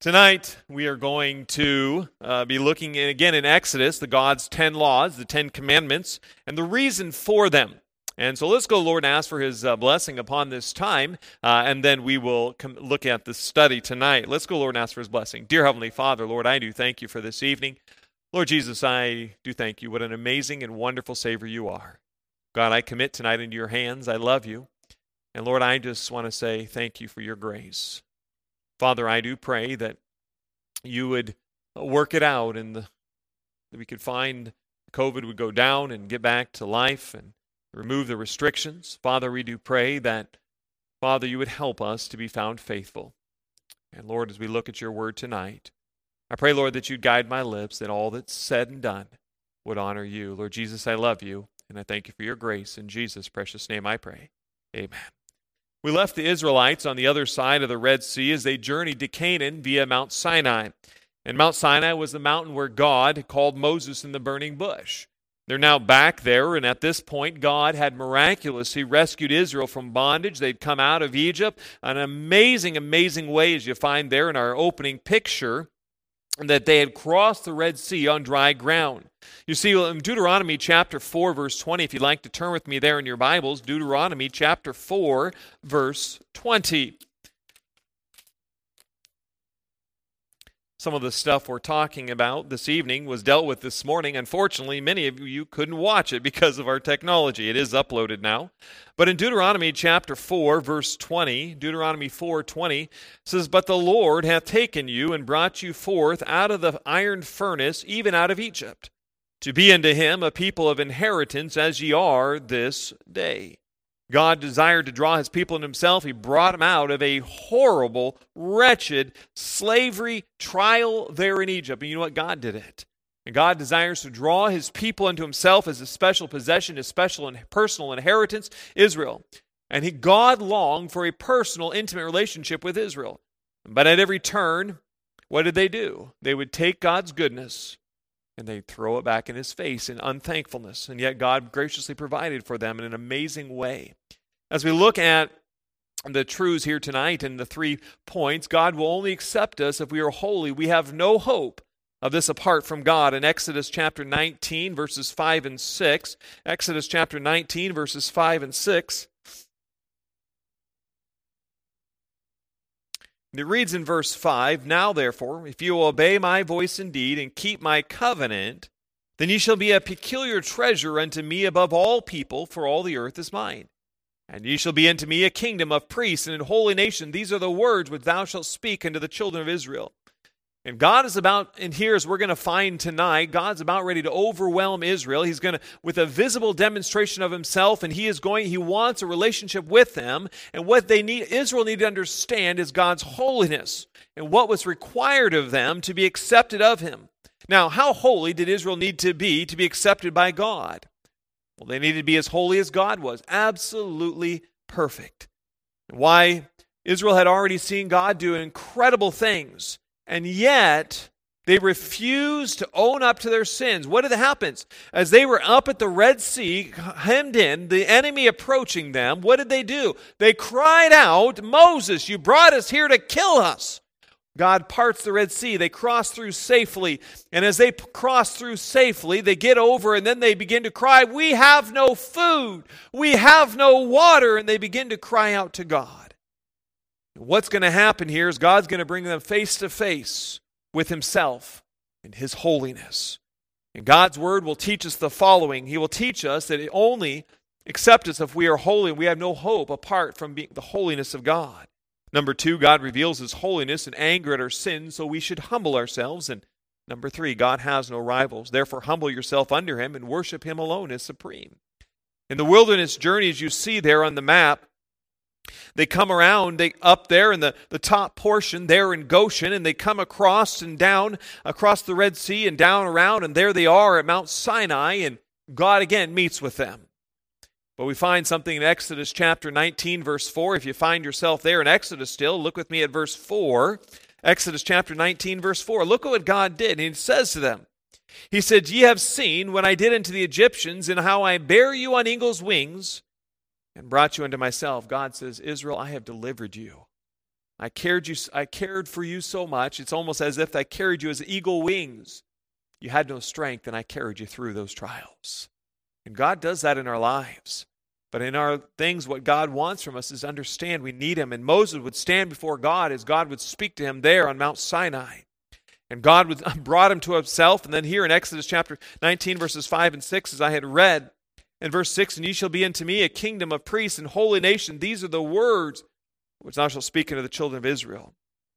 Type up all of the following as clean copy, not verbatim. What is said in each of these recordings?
Tonight, we are going to be looking again in Exodus, God's 10 laws, the 10 commandments, and the reason for them. And so let's go, Lord, and ask for His blessing upon this time, and then we will look at the study tonight. Let's go, Lord, and ask for His blessing. Dear Heavenly Father, Lord, I do thank You for this evening. Lord Jesus, I do thank You. What an amazing and wonderful Savior You are. God, I commit tonight into Your hands. I love You. And Lord, I just want to say thank You for Your grace. Father, I do pray that You would work it out and that we could find COVID would go down and get back to life and remove the restrictions. Father, we do pray that, Father, You would help us to be found faithful. And Lord, as we look at Your word tonight, I pray, Lord, that You'd guide my lips, that all that's said and done would honor You. Lord Jesus, I love You, and I thank You for Your grace. In Jesus' precious name I pray. Amen. We left the Israelites on the other side of the Red Sea as they journeyed to Canaan via Mount Sinai. And Mount Sinai was the mountain where God called Moses in the burning bush. They're now back there, and at this point, God had miraculously rescued Israel from bondage. They'd come out of Egypt. An amazing, amazing way, as you find there in our opening picture, that they had crossed the Red Sea on dry ground. You see, in Deuteronomy chapter 4, verse 20, if you'd like to turn with me there in your Bibles, Deuteronomy chapter 4, verse 20. Some of the stuff we're talking about this evening was dealt with this morning. Unfortunately, many of you couldn't watch it because of our technology. It is uploaded now. But in Deuteronomy chapter 4, verse 20, Deuteronomy 4:20 says, "But the Lord hath taken you and brought you forth out of the iron furnace, even out of Egypt, to be unto Him a people of inheritance as ye are this day." God desired to draw His people into Himself. He brought them out of a horrible, wretched slavery trial there in Egypt. And you know what? God did it. And God desires to draw His people into Himself as a special possession, a special and personal inheritance, Israel. And God longed for a personal, intimate relationship with Israel. But at every turn, what did they do? They would take God's goodness and they'd throw it back in His face in unthankfulness. And yet God graciously provided for them in an amazing way. As we look at the truths here tonight and the 3 points, God will only accept us if we are holy. We have no hope of this apart from God. In Exodus chapter 19, verses 5 and 6, Exodus chapter 19, verses 5 and 6, it reads in verse 5, "Now therefore, if you will obey my voice indeed and keep my covenant, then ye shall be a peculiar treasure unto me above all people, for all the earth is mine. And ye shall be unto me a kingdom of priests and a holy nation. These are the words which thou shalt speak unto the children of Israel." And God is about, and here as we're going to find tonight, God's about ready to overwhelm Israel. He's going to, with a visible demonstration of Himself, and He wants a relationship with them. And what Israel need to understand is God's holiness and what was required of them to be accepted of Him. Now, how holy did Israel need to be accepted by God? Well, they needed to be as holy as God was, absolutely perfect. Why? Israel had already seen God do incredible things, and yet they refused to own up to their sins. What happens? As they were up at the Red Sea, hemmed in, the enemy approaching them, what did they do? They cried out, "Moses, you brought us here to kill us." God parts the Red Sea. They cross through safely. And as they cross through safely, they get over and then they begin to cry, "We have no food. We have no water." And they begin to cry out to God. What's going to happen here is God's going to bring them face to face with Himself and His holiness. And God's word will teach us the following. He will teach us that it only accepts us if we are holy, and we have no hope apart from the holiness of God. Number 2, God reveals His holiness and anger at our sins, so we should humble ourselves. And number 3, God has no rivals. Therefore, humble yourself under Him and worship Him alone as supreme. In the wilderness journey, as you see there on the map, they come around, up there in the top portion, there in Goshen, and they come across and down, across the Red Sea and down around, and there they are at Mount Sinai, and God again meets with them. But we find something in Exodus chapter 19, verse 4. If you find yourself there in Exodus still, look with me at verse 4. Exodus chapter 19, verse 4. Look at what God did. And He says to them, He said, "Ye have seen what I did unto the Egyptians, and how I bare you on eagle's wings, and brought you unto myself." God says, "Israel, I have delivered you. I cared for you so much. It's almost as if I carried you as eagle wings. You had no strength, and I carried you through those trials. And God does that in our lives. But in our things, what God wants from us is understand we need Him. And Moses would stand before God as God would speak to him there on Mount Sinai. And God brought him to himself. And then here in Exodus chapter 19, verses 5 and 6, as I had read, in verse 6, and ye shall be unto me a kingdom of priests and holy nation. These are the words which thou shalt speak unto the children of Israel.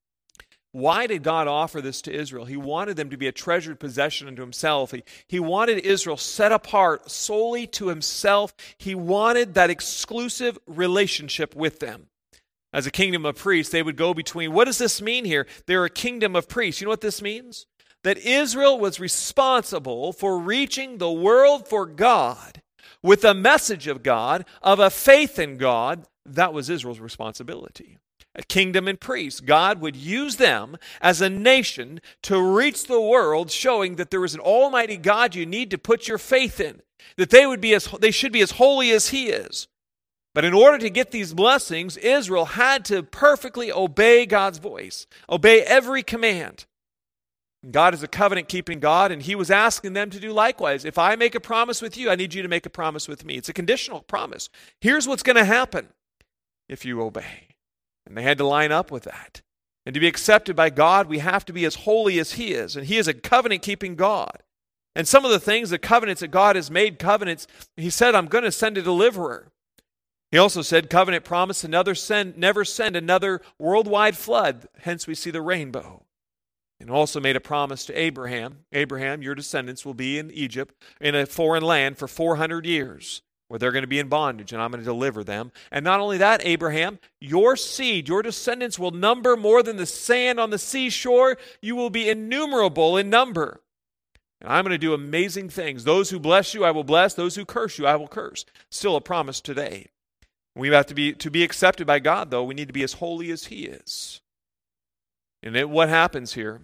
Why did God offer this to Israel? He wanted them to be a treasured possession unto Himself. He wanted Israel set apart solely to Himself. He wanted that exclusive relationship with them. As a kingdom of priests, they would go between. What does this mean here? They're a kingdom of priests. You know what this means? That Israel was responsible for reaching the world for God with a message of God, of a faith in God. That was Israel's responsibility. A kingdom and priests. God would use them as a nation to reach the world, showing that there is an almighty God you need to put your faith in. That they should be as holy as He is. But in order to get these blessings, Israel had to perfectly obey God's voice, obey every command. God is a covenant-keeping God, and He was asking them to do likewise. If I make a promise with you, I need you to make a promise with me. It's a conditional promise. Here's what's going to happen if you obey. And they had to line up with that. And to be accepted by God, we have to be as holy as He is. And He is a covenant-keeping God. And some of the things, the covenants that God has made covenants, He said, I'm going to send a deliverer. He also said, covenant promise to never send another worldwide flood. Hence we see the rainbow. And also made a promise to Abraham. Abraham, your descendants will be in Egypt, in a foreign land for 400 years, where they're going to be in bondage, and I'm going to deliver them. And not only that, Abraham, your seed, your descendants will number more than the sand on the seashore. You will be innumerable in number. And I'm going to do amazing things. Those who bless you, I will bless. Those who curse you, I will curse. Still a promise today. We have to be accepted by God, though. We need to be as holy as He is. And what happens here?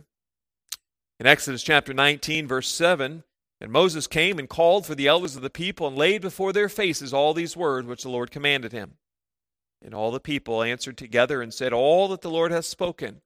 In Exodus chapter 19, verse 7, and Moses came and called for the elders of the people and laid before their faces all these words which the Lord commanded him. And all the people answered together and said, all that the Lord hath spoken,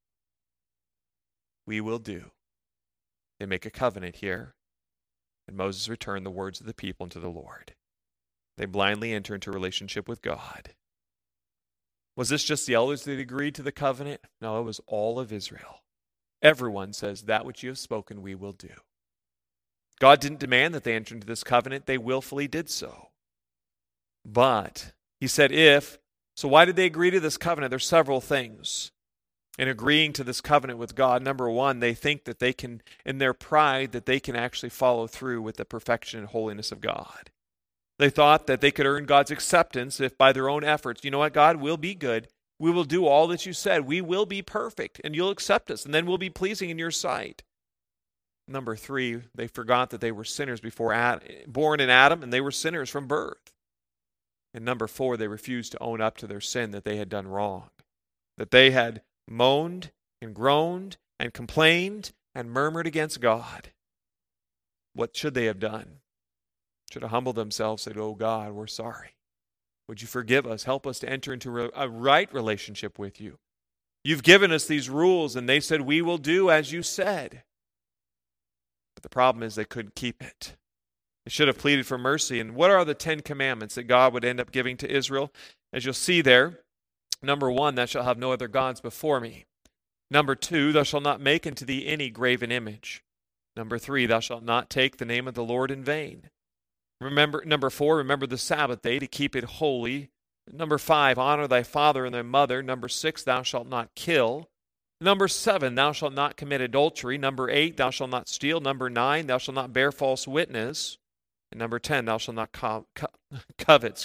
we will do. They make a covenant here. And Moses returned the words of the people unto the Lord. They blindly enter into a relationship with God. Was this just the elders that agreed to the covenant? No, it was all of Israel. Everyone says, that which you have spoken, we will do. God didn't demand that they enter into this covenant. They willfully did so. But He said if. So why did they agree to this covenant? There's several things in agreeing to this covenant with God. Number one, they think that they can, in their pride, that they can actually follow through with the perfection and holiness of God. They thought that they could earn God's acceptance if by their own efforts, you know what, God, we'll be good. We will do all that you said. We will be perfect, and you'll accept us, and then we'll be pleasing in your sight. Number three, they forgot that they were sinners born in Adam, and they were sinners from birth. And number four, they refused to own up to their sin, that they had done wrong, that they had moaned and groaned and complained and murmured against God. What should they have done? Should have humbled themselves, said, oh God, we're sorry. Would you forgive us? Help us to enter into a right relationship with you. You've given us these rules, and they said, we will do as you said. But the problem is they couldn't keep it. They should have pleaded for mercy. And what are the 10 commandments that God would end up giving to Israel? As you'll see there, number 1, thou shalt have no other gods before me. Number 2, thou shalt not make unto thee any graven image. Number 3, thou shalt not take the name of the Lord in vain. Number 4, remember the Sabbath day to keep it holy. Number 5, honor thy father and thy mother. Number 6, thou shalt not kill. Number 7, thou shalt not commit adultery. Number 8, thou shalt not steal. Number 9, thou shalt not bear false witness. And number 10, thou shalt not covet.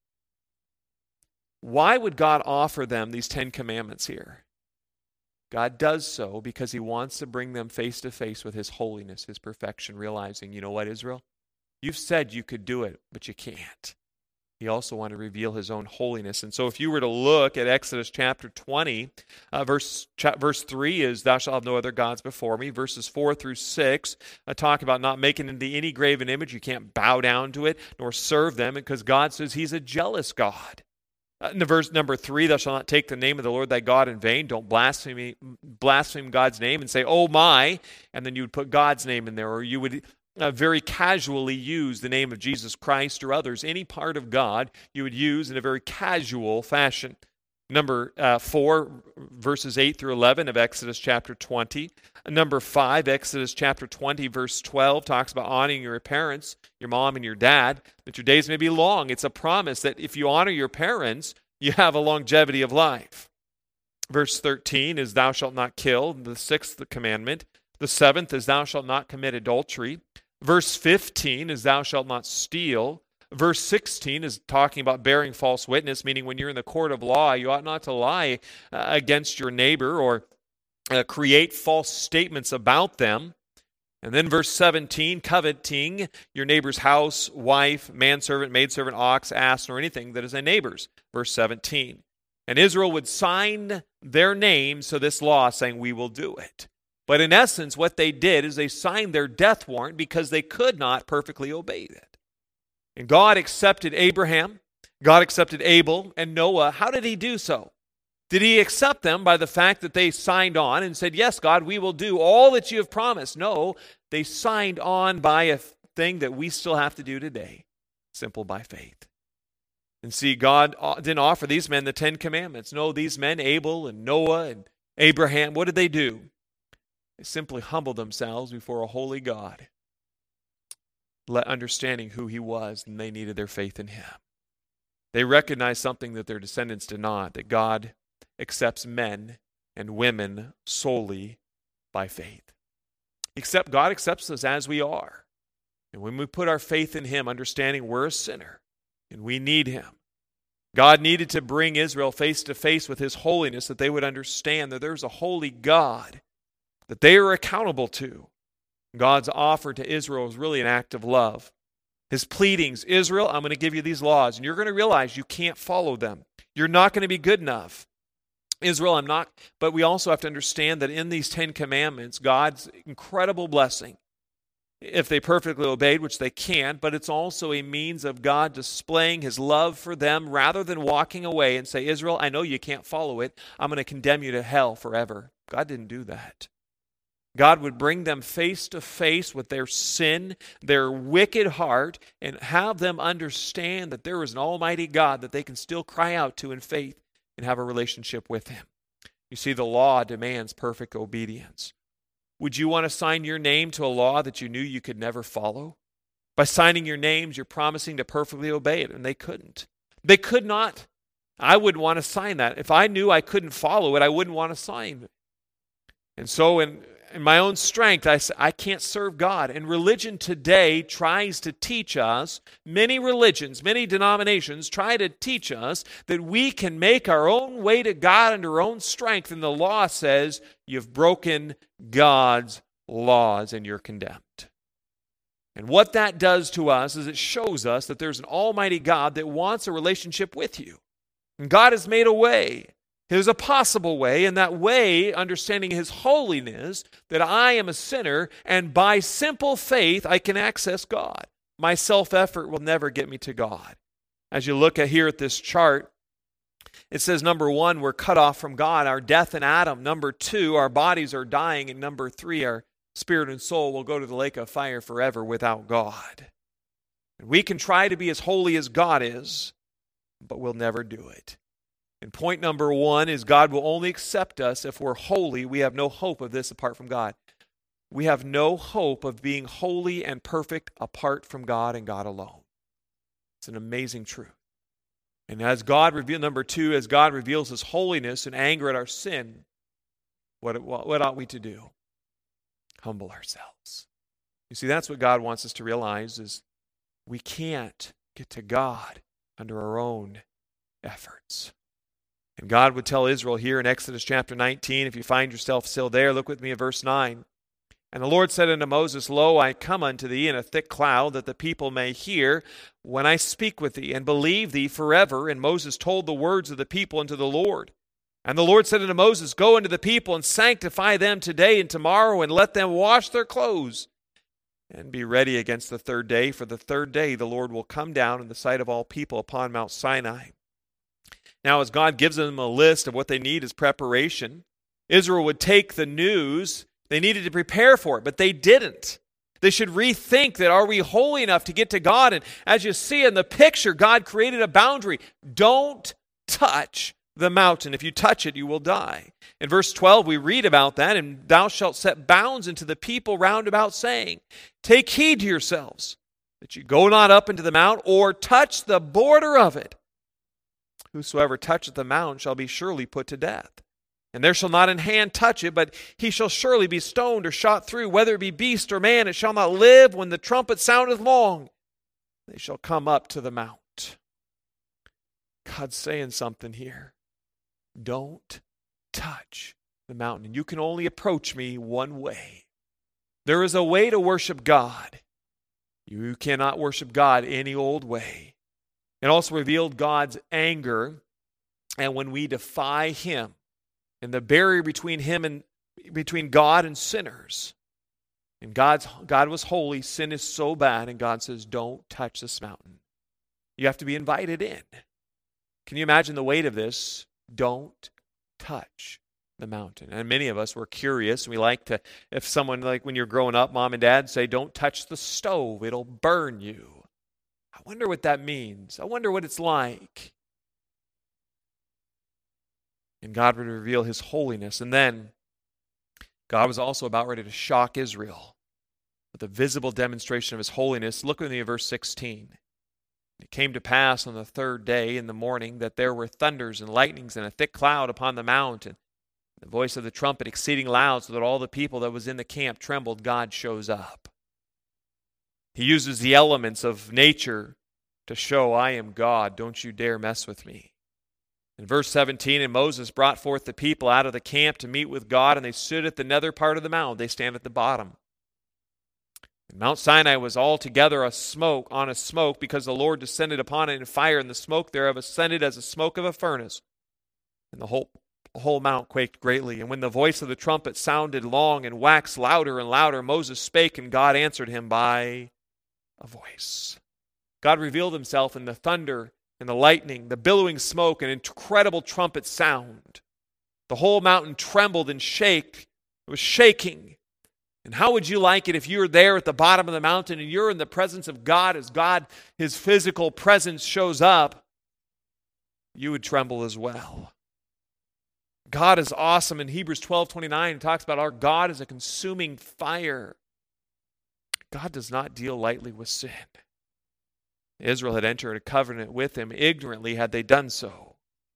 Why would God offer them these 10 commandments here? God does so because He wants to bring them face to face with His holiness, His perfection, realizing, you know what, Israel? You've said you could do it, but you can't. He also wanted to reveal His own holiness. And so if you were to look at Exodus chapter 20, verse 3 is, thou shalt have no other gods before me. Verses 4 through 6 talk about not making into any graven image. You can't bow down to it nor serve them, because God says He's a jealous God. In the verse number 3, thou shalt not take the name of the Lord thy God in vain. Don't blaspheme God's name and say, oh my, and then you would put God's name in there, or you would very casually use the name of Jesus Christ or others. Any part of God you would use in a very casual fashion. Number 4, verses 8 through 11 of Exodus chapter 20. Number 5, Exodus chapter 20, verse 12, talks about honoring your parents, your mom and your dad, that your days may be long. It's a promise that if you honor your parents, you have a longevity of life. Verse 13 is thou shalt not kill, the 6th commandment. The 7th is thou shalt not commit adultery. Verse 15 is thou shalt not steal. Verse 16 is talking about bearing false witness, meaning when you're in the court of law, you ought not to lie against your neighbor or create false statements about them. And then verse 17, coveting your neighbor's house, wife, manservant, maidservant, ox, ass, or anything that is a neighbor's. Verse 17. And Israel would sign their names to this law saying, we will do it. But in essence, what they did is they signed their death warrant because they could not perfectly obey it. And God accepted Abraham, God accepted Abel and Noah. How did he do so? Did he accept them by the fact that they signed on and said, yes, God, we will do all that you have promised? No, they signed on by a thing that we still have to do today, simple by faith. And see, God didn't offer these men the 10 commandments. No, these men, Abel and Noah and Abraham, what did they do? They simply humbled themselves before a holy God, understanding who he was, and they needed their faith in him. They recognized something that their descendants did not, that God accepts men and women solely by faith. God accepts us as we are. And when we put our faith in him, understanding we're a sinner and we need him, God needed to bring Israel face to face with his holiness, that they would understand that there's a holy God that they are accountable to. God's offer to Israel is really an act of love. His pleadings, Israel, I'm going to give you these laws, and you're going to realize you can't follow them. You're not going to be good enough. Israel, I'm not, but we also have to understand that in these 10 commandments, God's incredible blessing, if they perfectly obeyed, which they can't, but it's also a means of God displaying his love for them rather than walking away and say, Israel, I know you can't follow it. I'm going to condemn you to hell forever. God didn't do that. God would bring them face to face with their sin, their wicked heart, and have them understand that there is an almighty God that they can still cry out to in faith and have a relationship with him. You see, the law demands perfect obedience. Would you want to sign your name to a law that you knew you could never follow? By signing your names, you're promising to perfectly obey it, and they couldn't. They could not. I wouldn't want to sign that. If I knew I couldn't follow it, I wouldn't want to sign it. And so in my own strength, I can't serve God. And religion today tries to teach us, many religions, many denominations try to teach us that we can make our own way to God under our own strength. And the law says you've broken God's laws and you're condemned. And what that does to us is it shows us that there's an almighty God that wants a relationship with you. And God has made a way. There's a possible way, and that way, understanding his holiness, that I am a sinner, and by simple faith, I can access God. My self-effort will never get me to God. As you look at here at this chart, it says, number 1, we're cut off from God, our death in Adam. Number 2, our bodies are dying. And number 3, our spirit and soul will go to the lake of fire forever without God. And we can try to be as holy as God is, but we'll never do it. And point number 1 is God will only accept us if we're holy. We have no hope of this apart from God. We have no hope of being holy and perfect apart from God and God alone. It's an amazing truth. And as God reveals, number 2, as God reveals his holiness and anger at our sin, what ought we to do? Humble ourselves. You see, that's what God wants us to realize is we can't get to God under our own efforts. And God would tell Israel here in Exodus chapter 19, if you find yourself still there, look with me at verse 9. And the Lord said unto Moses, Lo, I come unto thee in a thick cloud, that the people may hear when I speak with thee, and believe thee forever. And Moses told the words of the people unto the Lord. And the Lord said unto Moses, Go unto the people, and sanctify them today and tomorrow, and let them wash their clothes, and be ready against the third day. For the third day the Lord will come down in the sight of all people upon Mount Sinai. Now, as God gives them a list of what they need as preparation, Israel would take the news. They needed to prepare for it, but they didn't. They should rethink that, are we holy enough to get to God? And as you see in the picture, God created a boundary. Don't touch the mountain. If you touch it, you will die. In verse 12, we read about that, and thou shalt set bounds unto the people round about, saying, take heed to yourselves, that you go not up into the mount, or touch the border of it. Whosoever toucheth the mount shall be surely put to death. And there shall not an hand touch it, but he shall surely be stoned or shot through, whether it be beast or man, it shall not live when the trumpet soundeth long. They shall come up to the mount. God's saying something here. Don't touch the mountain. And you can only approach me one way. There is a way to worship God. You cannot worship God any old way. It also revealed God's anger, and when we defy Him, and the barrier between God and sinners. And God was holy, sin is so bad, and God says, don't touch this mountain. You have to be invited in. Can you imagine the weight of this? Don't touch the mountain. And many of us were curious. We like to, if someone, like when you're growing up, mom and dad say, don't touch the stove, it'll burn you. I wonder what that means. I wonder what it's like. And God would reveal His holiness. And then God was also about ready to shock Israel with a visible demonstration of His holiness. Look with me at verse 16. It came to pass on the third day in the morning that there were thunders and lightnings and a thick cloud upon the mount, and the voice of the trumpet exceeding loud, so that all the people that was in the camp trembled. God shows up. He uses the elements of nature to show, I am God, don't you dare mess with me. In verse 17, and Moses brought forth the people out of the camp to meet with God, and they stood at the nether part of the mount. They stand at the bottom. And Mount Sinai was altogether a smoke, because the Lord descended upon it in fire, and the smoke thereof ascended as the smoke of a furnace. And the whole mount quaked greatly. And when the voice of the trumpet sounded long and waxed louder and louder, Moses spake, and God answered him by a voice. God revealed Himself in the thunder and the lightning, the billowing smoke, and incredible trumpet sound. The whole mountain trembled and shook. It was shaking. And how would you like it if you were there at the bottom of the mountain and you're in the presence of God as God, His physical presence shows up? You would tremble as well. God is awesome. In Hebrews 12:29, it talks about our God is a consuming fire. God does not deal lightly with sin. Israel had entered a covenant with Him. Ignorantly had they done so.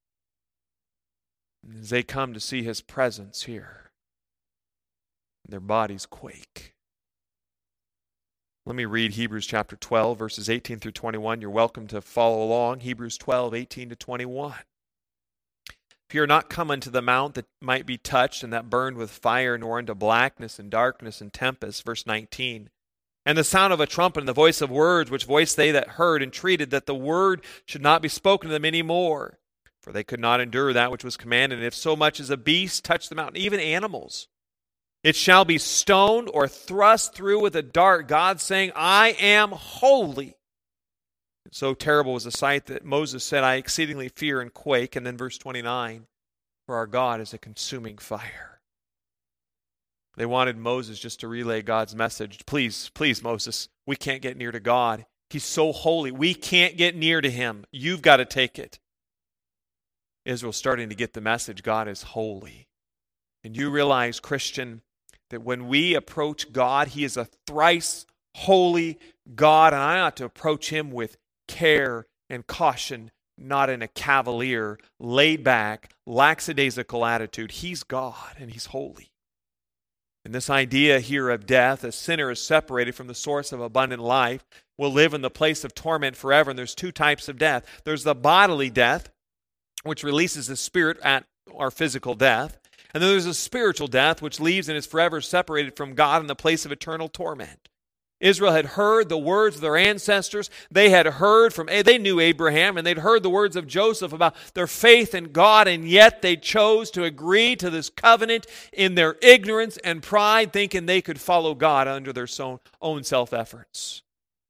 And as they come to see His presence here, their bodies quake. Let me read Hebrews chapter 12, verses 18 through 21. You're welcome to follow along. Hebrews 12, 18 to 21. If you are not come unto the mount that might be touched and that burned with fire, nor into blackness and darkness and tempest, verse 19. And the sound of a trumpet and the voice of words, which voice they that heard, entreated that the word should not be spoken to them any more. For they could not endure that which was commanded. And if so much as a beast touch the mountain, even animals, it shall be stoned or thrust through with a dart. God saying, I am holy. And so terrible was the sight that Moses said, I exceedingly fear and quake. And then verse 29, for our God is a consuming fire. They wanted Moses just to relay God's message. Please, Moses, we can't get near to God. He's so holy. We can't get near to Him. You've got to take it. Israel's starting to get the message. God is holy. And you realize, Christian, that when we approach God, He is a thrice holy God, and I ought to approach Him with care and caution, not in a cavalier, laid-back, lackadaisical attitude. He's God, and He's holy. And this idea here of death, a sinner is separated from the source of abundant life, will live in the place of torment forever. And there's two types of death. There's the bodily death, which releases the spirit at our physical death. And then there's a spiritual death, which leaves and is forever separated from God in the place of eternal torment. Israel had heard the words of their ancestors. They knew Abraham, and they'd heard the words of Joseph about their faith in God, and yet they chose to agree to this covenant in their ignorance and pride, thinking they could follow God under their own self-efforts.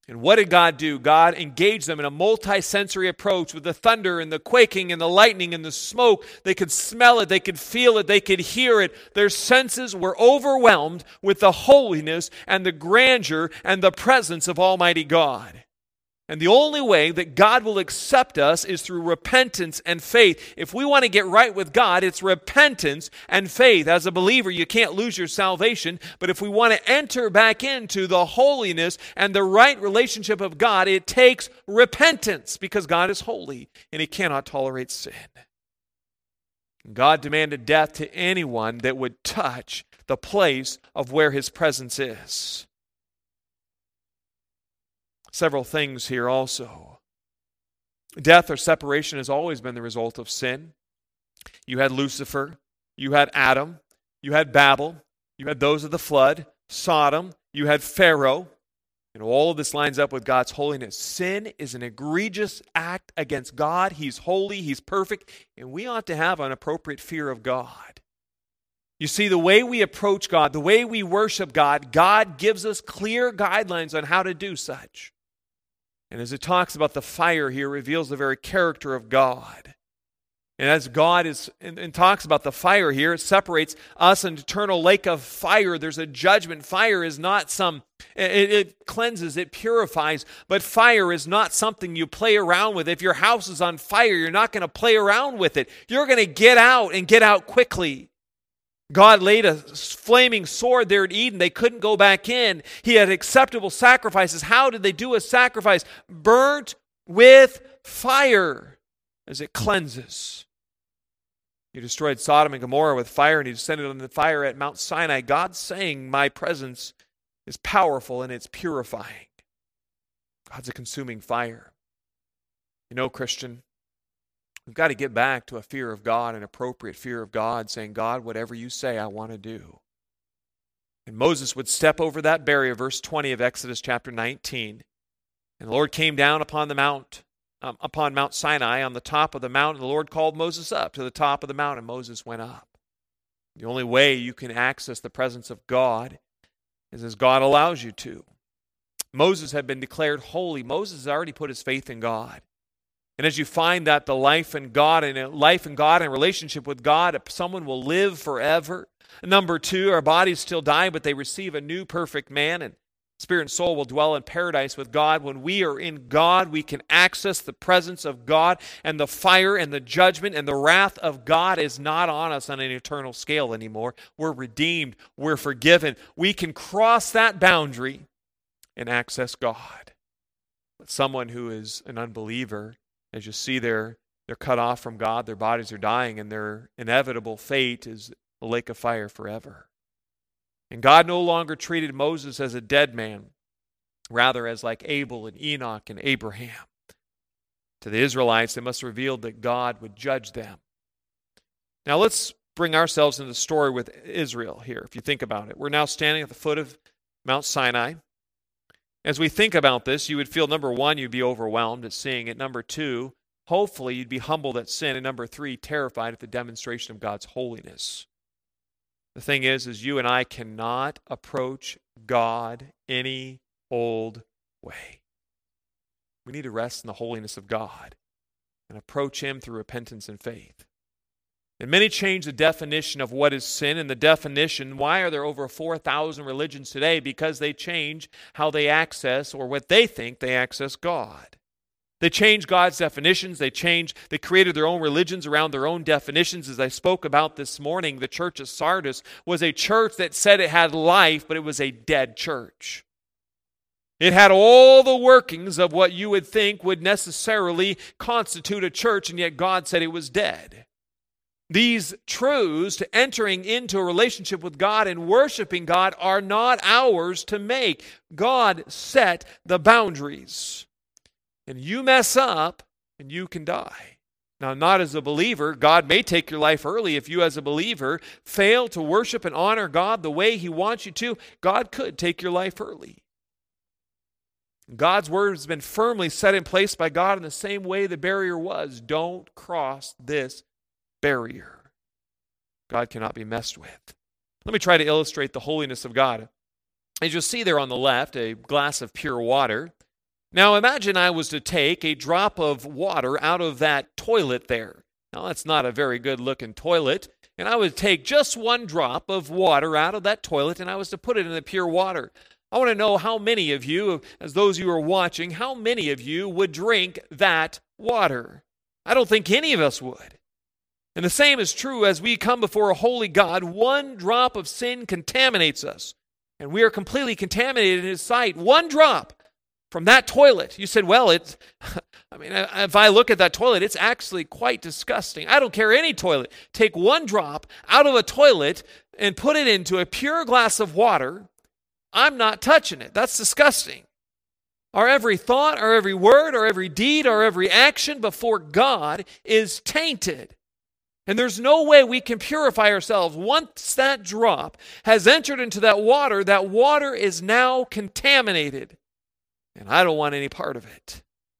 And what did God do? God engaged them in a multi-sensory approach with the thunder and the quaking and the lightning and the smoke. They could smell it, they could feel it, they could hear it. Their senses were overwhelmed with the holiness and the grandeur and the presence of Almighty God. And the only way that God will accept us is through repentance and faith. If we want to get right with God, it's repentance and faith. As a believer, you can't lose your salvation. But if we want to enter back into the holiness and the right relationship of God, it takes repentance, because God is holy and He cannot tolerate sin. God demanded death to anyone that would touch the place of where His presence is. Several things here also. Death or separation has always been the result of sin. You had Lucifer, you had Adam, you had Babel, you had those of the flood, Sodom, you had Pharaoh, and all of this lines up with God's holiness. Sin is an egregious act against God. He's holy, He's perfect, and we ought to have an appropriate fear of God. You see, the way we approach God, the way we worship God, God gives us clear guidelines on how to do such. And as it talks about the fire here, it reveals the very character of God. And as God is and talks about the fire here, it separates us an eternal lake of fire. There's a judgment. Fire is not it cleanses, it purifies, but fire is not something you play around with. If your house is on fire, you're not going to play around with it. You're going to get out and get out quickly. God laid a flaming sword there at Eden. They couldn't go back in. He had acceptable sacrifices. How did they do a sacrifice? Burnt with fire as it cleanses. He destroyed Sodom and Gomorrah with fire, and He descended on the fire at Mount Sinai. God's saying, my presence is powerful and it's purifying. God's a consuming fire. You know, Christian, we've got to get back to a fear of God, an appropriate fear of God, saying, God, whatever you say, I want to do. And Moses would step over that barrier, verse 20 of Exodus chapter 19. And the Lord came down upon Mount Sinai, on the top of the mountain. The Lord called Moses up to the top of the mountain, and Moses went up. The only way you can access the presence of God is as God allows you to. Moses had been declared holy. Moses has already put his faith in God. And as you find that the life in God and relationship with God, someone will live forever. Number two, our bodies still die, but they receive a new perfect man, and spirit and soul will dwell in paradise with God. When we are in God, we can access the presence of God, and the fire and the judgment and the wrath of God is not on us on an eternal scale anymore. We're redeemed. We're forgiven. We can cross that boundary and access God. But someone who is an unbeliever, as you see, they're cut off from God, their bodies are dying, and their inevitable fate is a lake of fire forever. And God no longer treated Moses as a dead man, rather as like Abel and Enoch and Abraham. To the Israelites, they must have revealed that God would judge them. Now let's bring ourselves into the story with Israel here, if you think about it. We're now standing at the foot of Mount Sinai. As we think about this, you would feel, number one, you'd be overwhelmed at seeing it. Number two, hopefully you'd be humbled at sin. And number three, terrified at the demonstration of God's holiness. The thing is you and I cannot approach God any old way. We need to rest in the holiness of God and approach Him through repentance and faith. And many change the definition of what is sin, and the definition, why are there over 4,000 religions today? Because they change how they access, or what they think they access, God. They change God's definitions. They created their own religions around their own definitions. As I spoke about this morning, the church of Sardis was a church that said it had life, but it was a dead church. It had all the workings of what you would think would necessarily constitute a church, and yet God said it was dead. These truths to entering into a relationship with God and worshiping God are not ours to make. God set the boundaries. And you mess up and you can die. Now, not as a believer. God may take your life early. If you as a believer fail to worship and honor God the way He wants you to, God could take your life early. God's word has been firmly set in place by God in the same way the barrier was. Don't cross this barrier. God cannot be messed with. Let me try to illustrate the holiness of God. As you'll see there on the left, a glass of pure water. Now imagine I was to take a drop of water out of that toilet there. Now that's not a very good looking toilet. And I would take just one drop of water out of that toilet and I was to put it in the pure water. I want to know how many of you, as those who are watching, how many of you would drink that water? I don't think any of us would. And the same is true as we come before a holy God. One drop of sin contaminates us. And we are completely contaminated in His sight. One drop from that toilet. You said, well, if I look at that toilet, it's actually quite disgusting. I don't care any toilet. Take one drop out of a toilet and put it into a pure glass of water. I'm not touching it. That's disgusting. Our every thought, our every word, our every deed, our every action before God is tainted. And there's no way we can purify ourselves. Once that drop has entered into that water is now contaminated. And I don't want any part of it.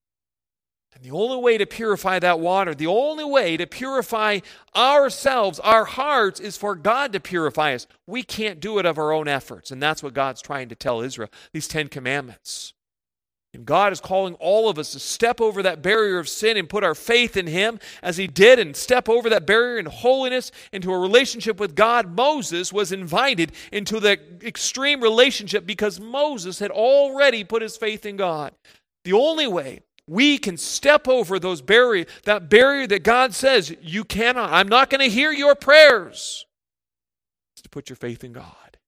And the only way to purify that water, the only way to purify ourselves, our hearts, is for God to purify us. We can't do it of our own efforts. And that's what God's trying to tell Israel, these 10 commandments. And God is calling all of us to step over that barrier of sin and put our faith in Him as He did, and step over that barrier in holiness into a relationship with God. Moses was invited into the extreme relationship because Moses had already put his faith in God. The only way we can step over that barrier that God says, you cannot, I'm not going to hear your prayers, is to put your faith in God.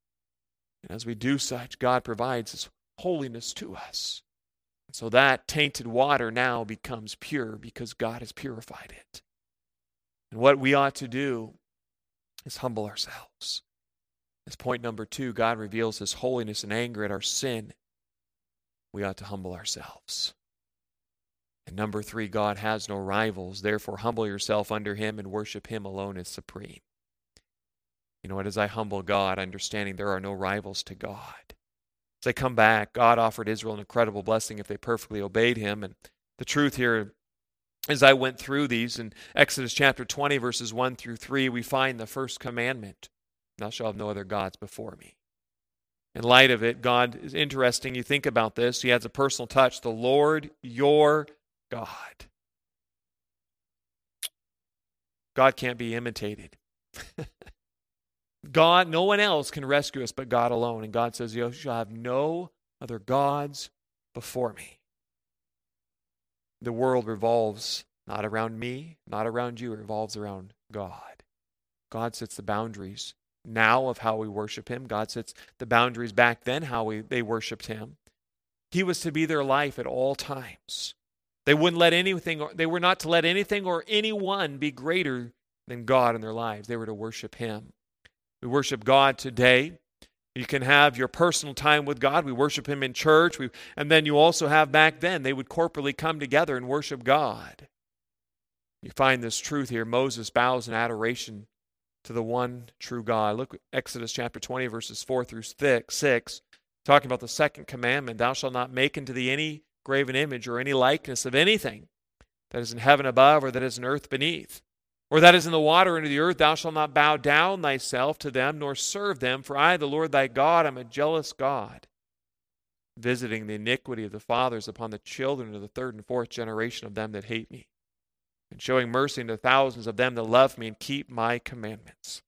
And as we do such, God provides His holiness to us. So that tainted water now becomes pure because God has purified it. And what we ought to do is humble ourselves. As point number 2, God reveals His holiness and anger at our sin. We ought to humble ourselves. And number 3, God has no rivals. Therefore, humble yourself under Him and worship Him alone as supreme. You know what? As I humble God, understanding there are no rivals to God. As they come back, God offered Israel an incredible blessing if they perfectly obeyed Him. And the truth here, as I went through these, in Exodus chapter 20, verses 1 through 3, we find the first commandment, thou shalt have no other gods before me. In light of it, God is interesting. You think about this. He adds a personal touch. The Lord, your God. God can't be imitated. God, no one else can rescue us but God alone. And God says, you shall have no other gods before me. The world revolves not around me, not around you. It revolves around God. God sets the boundaries now of how we worship Him. God sets the boundaries back then how they worshiped Him. He was to be their life at all times. They were not to let anything or anyone be greater than God in their lives. They were to worship Him. We worship God today. You can have your personal time with God. We worship Him in church. And then you also have back then, they would corporately come together and worship God. You find this truth here. Moses bows in adoration to the one true God. Look at Exodus chapter 20, verses 4 through 6, talking about the second commandment. Thou shalt not make unto thee any graven image or any likeness of anything that is in heaven above or that is in earth beneath, or that is in the water under the earth. Thou shalt not bow down thyself to them, nor serve them. For I, the Lord thy God, am a jealous God, visiting the iniquity of the fathers upon the children of the 3rd and 4th generation of them that hate me, and showing mercy unto thousands of them that love me and keep my commandments.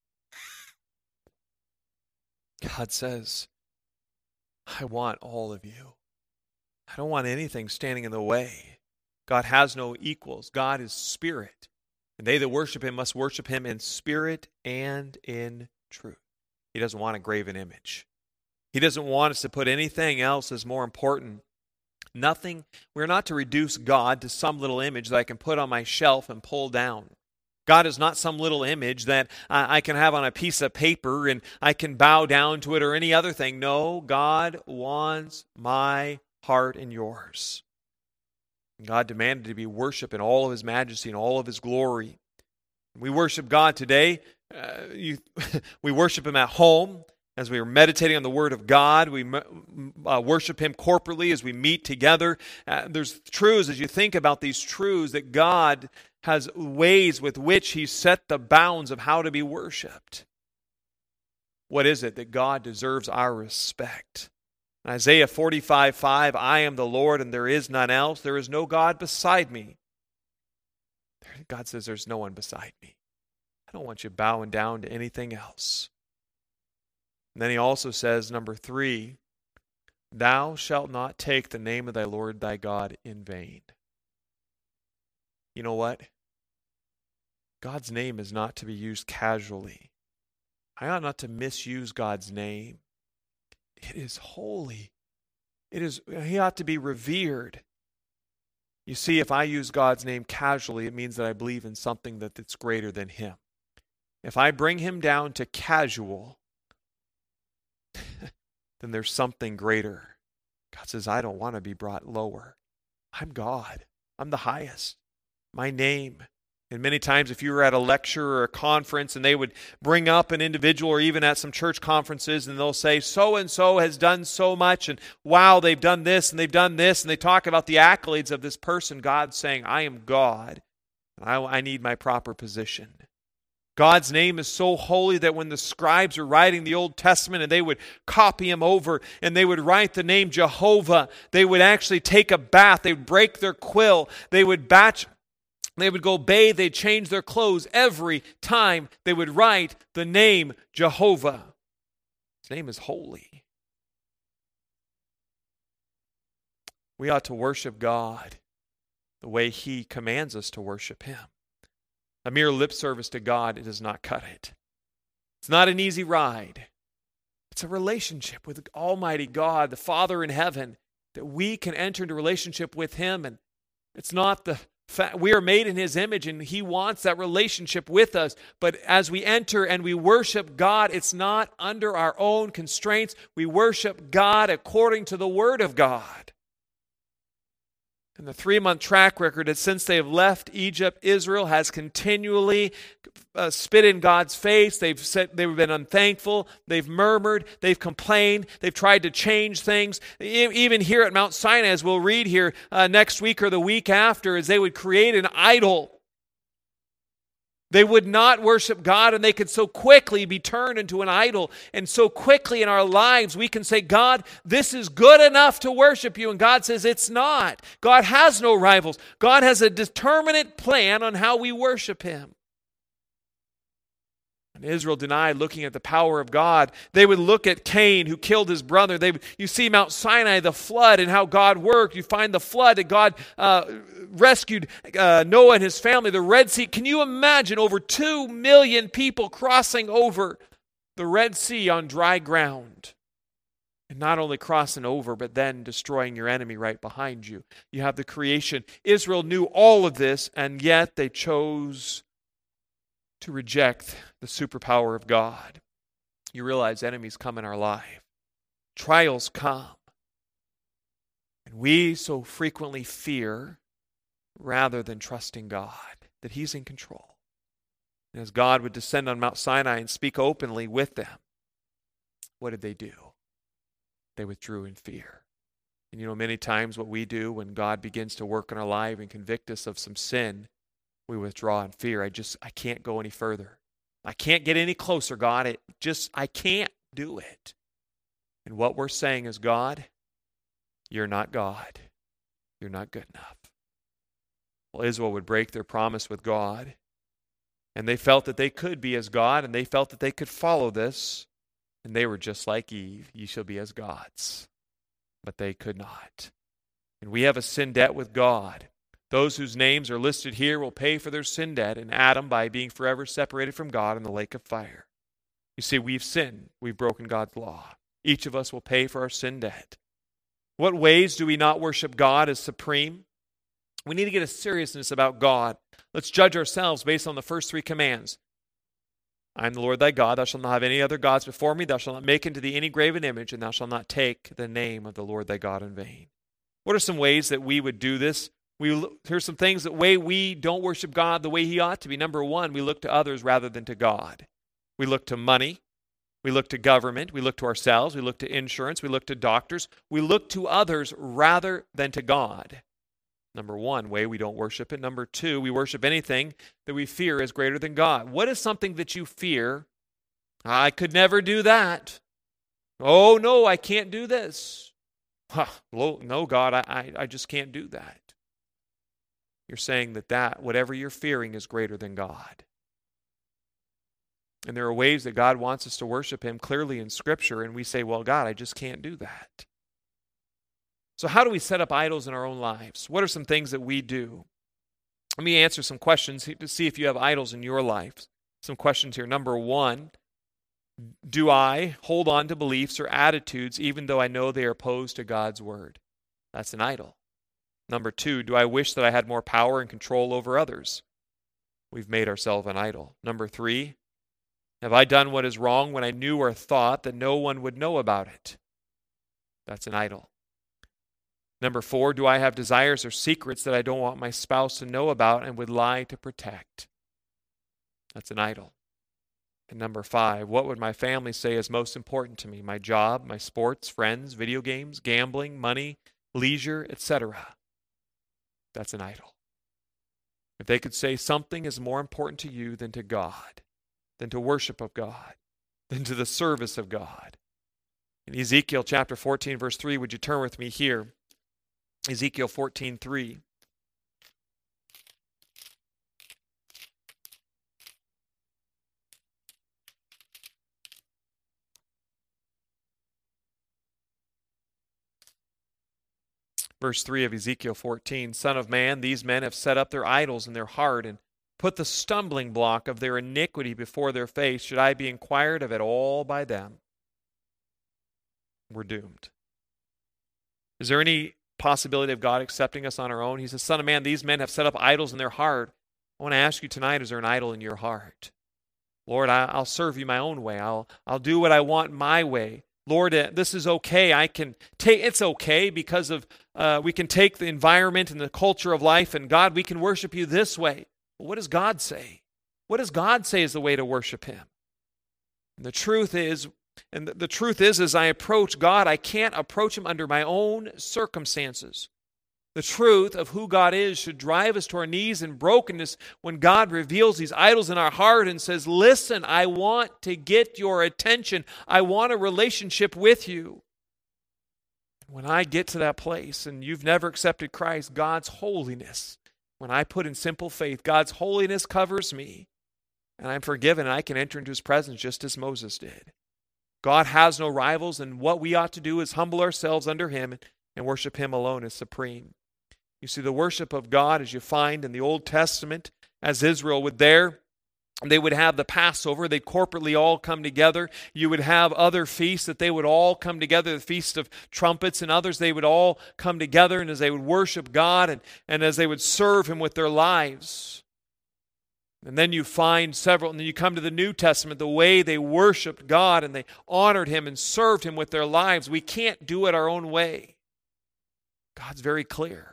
God says, I want all of you. I don't want anything standing in the way. God has no equals. God is spirit. And they that worship Him must worship Him in spirit and in truth. He doesn't want a graven image. He doesn't want us to put anything else as more important. Nothing. We're not to reduce God to some little image that I can put on my shelf and pull down. God is not some little image that I can have on a piece of paper and I can bow down to it or any other thing. No, God wants my heart and yours. God demanded to be worshiped in all of His majesty and all of His glory. We worship God today. We worship Him at home as we are meditating on the Word of God. We worship Him corporately as we meet together. There's truths, as you think about these truths, that God has ways with which He set the bounds of how to be worshiped. What is it? That God deserves our respect. In Isaiah 45:5, I am the Lord and there is none else. There is no God beside me. God says there's no one beside me. I don't want you bowing down to anything else. And then he also says, number 3, thou shalt not take the name of thy Lord thy God in vain. You know what? God's name is not to be used casually. I ought not to misuse God's name. It is holy. He ought to be revered. You see, if I use God's name casually, it means that I believe in something that's greater than him. If I bring him down to casual, then there's something greater. God says, I don't want to be brought lower. I'm God. I'm the highest. My name. And many times if you were at a lecture or a conference and they would bring up an individual, or even at some church conferences, and they'll say, so-and-so has done so much, and wow, they've done this, and they've done this, and they talk about the accolades of this person. God's saying, I am God. I need my proper position. God's name is so holy that when the scribes were writing the Old Testament and they would copy him over and they would write the name Jehovah, they would actually take a bath, they would break their quill, they would go bathe, they'd change their clothes every time they would write the name Jehovah. His name is holy. We ought to worship God the way he commands us to worship him. A mere lip service to God, it does not cut it. It's not an easy ride. It's a relationship with Almighty God, the Father in heaven, that we can enter into relationship with him. And it's not we are made in his image and he wants that relationship with us. But as we enter and we worship God, it's not under our own constraints. We worship God according to the Word of God. And the 3-month track record is since they have left Egypt, Israel has continually spit in God's face. They've been unthankful. They've murmured. They've complained. They've tried to change things. Even here at Mount Sinai, as we'll read here next week or the week after, as they would create an idol. They would not worship God, and they could so quickly be turned into an idol. And so quickly in our lives, we can say, God, this is good enough to worship you. And God says it's not. God has no rivals. God has a determinate plan on how we worship him. And Israel denied looking at the power of God. They would look at Cain, who killed his brother. You see Mount Sinai, the flood, and how God worked. You find the flood that God rescued Noah and his family, the Red Sea. Can you imagine over 2 million people crossing over the Red Sea on dry ground? And not only crossing over, but then destroying your enemy right behind you. You have the creation. Israel knew all of this, and yet they chose to reject the superpower of God. You realize enemies come in our life. Trials come. And we so frequently fear rather than trusting God, that he's in control. And as God would descend on Mount Sinai and speak openly with them, what did they do? They withdrew in fear. And you know, many times what we do when God begins to work in our life and convict us of some sin, we withdraw in fear. I can't go any further. I can't get any closer, God. I can't do it. And what we're saying is, God, you're not God. You're not good enough. Well, Israel would break their promise with God, and they felt that they could be as God, and they felt that they could follow this, and they were just like Eve. Ye shall be as gods. But they could not. And we have a sin debt with God. Those whose names are listed here will pay for their sin debt in Adam by being forever separated from God in the lake of fire. You see, we've sinned. We've broken God's law. Each of us will pay for our sin debt. What ways do we not worship God as supreme? We need to get a seriousness about God. Let's judge ourselves based on the first 3 commands. I am the Lord thy God. Thou shalt not have any other gods before me. Thou shalt not make unto thee any graven image, and thou shalt not take the name of the Lord thy God in vain. What are some ways that we would do this? Here's some things, the way we don't worship God the way he ought to be. Number 1, we look to others rather than to God. We look to money. We look to government. We look to ourselves. We look to insurance. We look to doctors. We look to others rather than to God. Number 1, way we don't worship it. Number 2, we worship anything that we fear is greater than God. What is something that you fear? I could never do that. Oh, no, I can't do this. No, God, I just can't do that. You're saying that whatever you're fearing is greater than God. And there are ways that God wants us to worship Him clearly in Scripture, and we say, well, God, I just can't do that. So how do we set up idols in our own lives? What are some things that we do? Let me answer some questions to see if you have idols in your life. Some questions here. Number one, do I hold on to beliefs or attitudes even though I know they are opposed to God's Word? That's an idol. Number two, do I wish that I had more power and control over others? We've made ourselves an idol. Number three, have I done what is wrong when I knew or thought that no one would know about it? That's an idol. Number four, do I have desires or secrets that I don't want my spouse to know about and would lie to protect? That's an idol. And number five, what would my family say is most important to me? My job, my sports, friends, video games, gambling, money, leisure, etc. That's an idol. If they could say something is more important to you than to God, than to worship of God, than to the service of God. In Ezekiel chapter 14, verse 3, would you turn with me here? Ezekiel 14:3. Verse 3 of Ezekiel 14, Son of man, these men have set up their idols in their heart and put the stumbling block of their iniquity before their face. Should I be inquired of it all by them? We're doomed. Is there any possibility of God accepting us on our own? He says, Son of man, these men have set up idols in their heart. I want to ask you tonight, is there an idol in your heart? Lord, I'll serve you my own way. I'll do what I want my way. Lord, this is okay. It's okay because of we can take the environment and the culture of life, and God, we can worship you this way. But what does God say? What does God say is the way to worship Him? And the truth is, as I approach God, I can't approach Him under my own circumstances. The truth of who God is should drive us to our knees in brokenness when God reveals these idols in our heart and says, listen, I want to get your attention. I want a relationship with you. When I get to that place and you've never accepted Christ, God's holiness, when I put in simple faith, God's holiness covers me and I'm forgiven and I can enter into His presence just as Moses did. God has no rivals, and what we ought to do is humble ourselves under Him and worship Him alone as supreme. You see, the worship of God, as you find in the Old Testament, as Israel would they would have the Passover. They'd corporately all come together. You would have other feasts that they would all come together, the Feast of Trumpets and others. They would all come together, and as they would worship God and as they would serve Him with their lives. And then you find several, and then you come to the New Testament, the way they worshiped God and they honored Him and served Him with their lives. We can't do it our own way. God's very clear.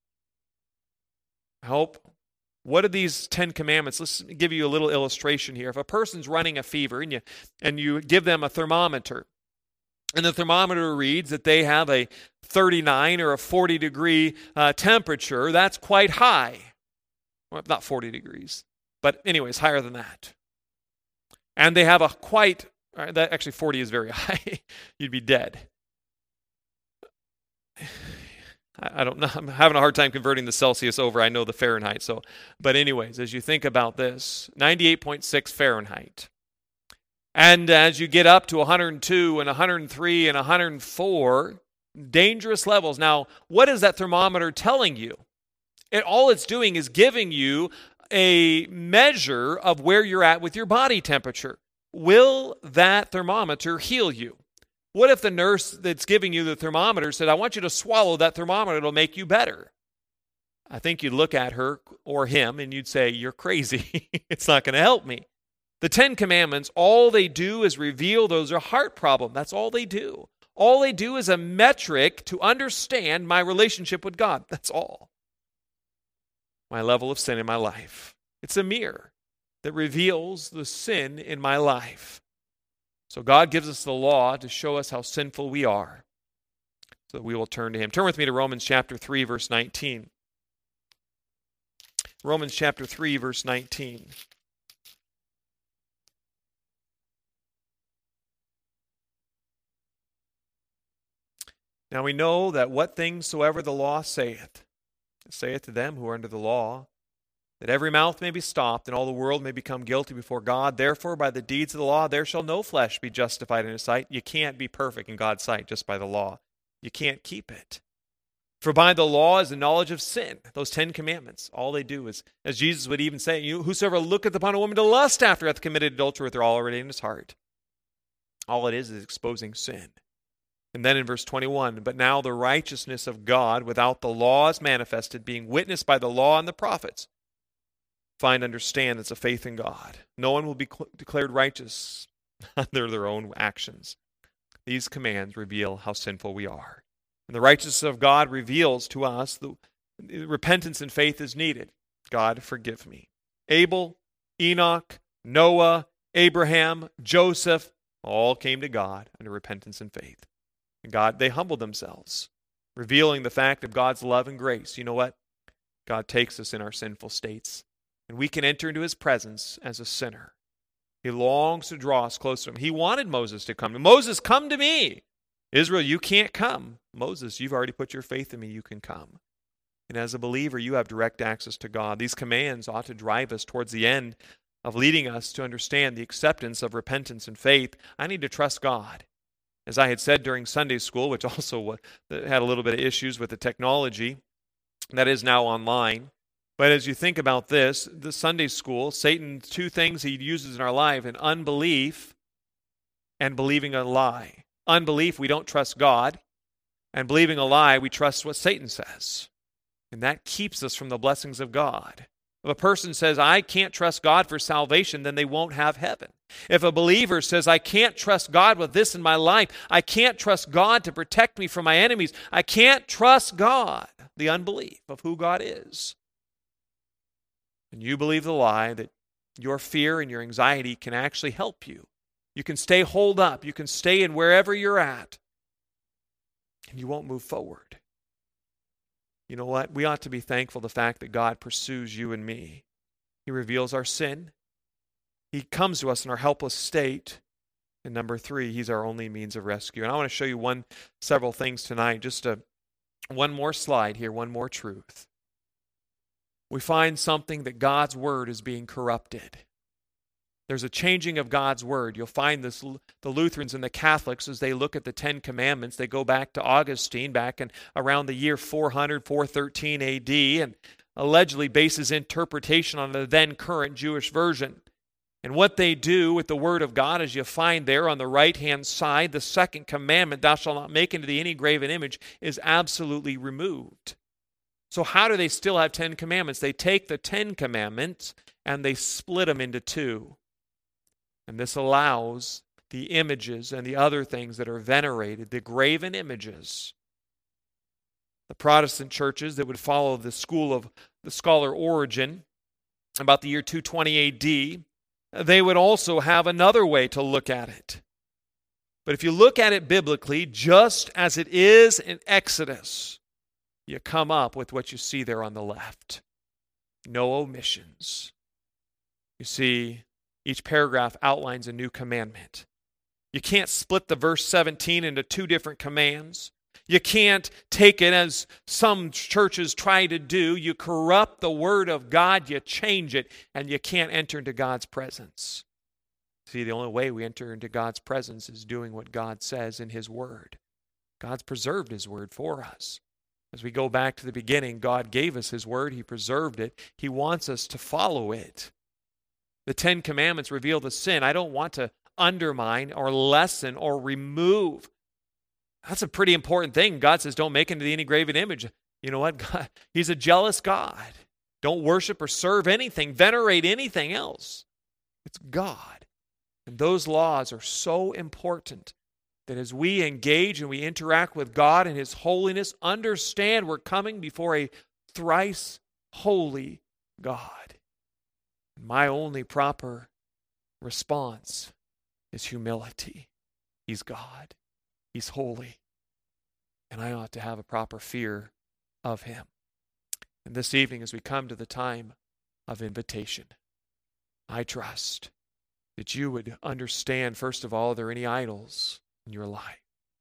What are these 10 commandments? Let's give you a little illustration here. If a person's running a fever and you give them a thermometer, and the thermometer reads that they have a 39 or a 40 degree temperature, that's quite high. Well, not 40 degrees, but anyways, higher than that. And they have actually 40 is very high. You'd be dead. I don't know. I'm having a hard time converting the Celsius over. I know the Fahrenheit. But anyways, as you think about this, 98.6 Fahrenheit. And as you get up to 102 and 103 and 104, dangerous levels. Now, what is that thermometer telling you? All it's doing is giving you a measure of where you're at with your body temperature. Will that thermometer heal you? What if the nurse that's giving you the thermometer said, I want you to swallow that thermometer, it'll make you better? I think you'd look at her or him and you'd say, you're crazy. It's not going to help me. The 10 Commandments, all they do is reveal there's a heart problem. That's all they do. All they do is a metric to understand my relationship with God. That's all. My level of sin in my life. It's a mirror that reveals the sin in my life. So God gives us the law to show us how sinful we are, so that we will turn to Him. Turn with me to Romans chapter 3, verse 19. Romans chapter 3, verse 19. Now we know that what things soever the law saith, it saith to them who are under the law, that every mouth may be stopped, and all the world may become guilty before God. Therefore, by the deeds of the law, there shall no flesh be justified in his sight. You can't be perfect in God's sight just by the law. You can't keep it. For by the law is the knowledge of sin. Those 10 commandments, all they do is, as Jesus would even say, whosoever looketh upon a woman to lust after hath committed adultery with her already in his heart. All it is exposing sin. And then in verse 21, but now the righteousness of God without the law is manifested, being witnessed by the law and the prophets. Understand it's a faith in God. No one will be declared righteous under their own actions. These commands reveal how sinful we are. And the righteousness of God reveals to us that repentance and faith is needed. God, forgive me. Abel, Enoch, Noah, Abraham, Joseph, all came to God under repentance and faith. And God, they humbled themselves, revealing the fact of God's love and grace. You know what? God takes us in our sinful states, and we can enter into his presence as a sinner. He longs to draw us close to him. He wanted Moses to come. Moses, come to me. Israel, you can't come. Moses, you've already put your faith in me. You can come. And as a believer, you have direct access to God. These commands ought to drive us towards the end of leading us to understand the acceptance of repentance and faith. I need to trust God. As I had said during Sunday school, which also had a little bit of issues with the technology that is now online. But as you think about this, the Sunday school, Satan, 2 things he uses in our life, an unbelief and believing a lie. Unbelief, we don't trust God. And believing a lie, we trust what Satan says. And that keeps us from the blessings of God. If a person says, I can't trust God for salvation, then they won't have heaven. If a believer says, I can't trust God with this in my life, I can't trust God to protect me from my enemies, I can't trust God, the unbelief of who God is. And you believe the lie that your fear and your anxiety can actually help you. You can stay holed up. You can stay in wherever you're at. And you won't move forward. You know what? We ought to be thankful for the fact that God pursues you and me. He reveals our sin. He comes to us in our helpless state. And number 3, he's our only means of rescue. And I want to show you several things tonight. Just one more slide here, one more truth. We find something that God's word is being corrupted. There's a changing of God's word. You'll find this, the Lutherans and the Catholics, as they look at the 10 Commandments, they go back to Augustine back in around the year 400, 413 AD, and allegedly base his interpretation on the then current Jewish version. And what they do with the word of God, as you find there on the right-hand side, the 2nd commandment, thou shalt not make unto thee any graven image, is absolutely removed. So how do they still have 10 commandments? They take the 10 commandments and they split them into 2. And this allows the images and the other things that are venerated, the graven images. The Protestant churches that would follow the school of the scholar Origen, about the year 220 AD, they would also have another way to look at it. But if you look at it biblically, just as it is in Exodus, you come up with what you see there on the left. No omissions. You see, each paragraph outlines a new commandment. You can't split the verse 17 into 2 different commands. You can't take it as some churches try to do. You corrupt the word of God, you change it, and you can't enter into God's presence. See, the only way we enter into God's presence is doing what God says in his word. God's preserved his word for us. As we go back to the beginning, God gave us his word. He preserved it. He wants us to follow it. The 10 commandments reveal the sin. I don't want to undermine or lessen or remove. That's a pretty important thing. God says, don't make unto thee any graven image. You know what? God, he's a jealous God. Don't worship or serve anything, venerate anything else. It's God. And those laws are so important that as we engage and we interact with God and his holiness, understand we're coming before a thrice holy God. My only proper response is humility. He's God. He's holy. And I ought to have a proper fear of him. And this evening, as we come to the time of invitation, I trust that you would understand, first of all, are there any idols in your life?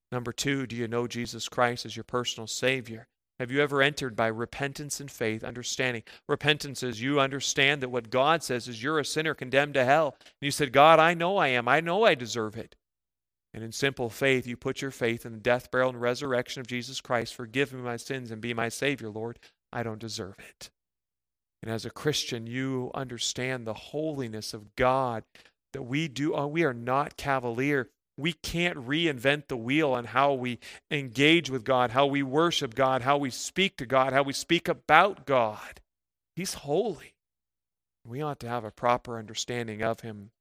Number 2, do you know Jesus Christ as your personal Savior? Have you ever entered by repentance and faith, understanding? Repentance is you understand that what God says is you're a sinner condemned to hell. And you said, God, I know I am. I know I deserve it. And in simple faith, you put your faith in the death, burial, and resurrection of Jesus Christ. Forgive me my sins and be my Savior, Lord. I don't deserve it. And as a Christian, you understand the holiness of God, that we are not cavalier. We can't reinvent the wheel on how we engage with God, how we worship God, how we speak to God, how we speak about God. He's holy. We ought to have a proper understanding of Him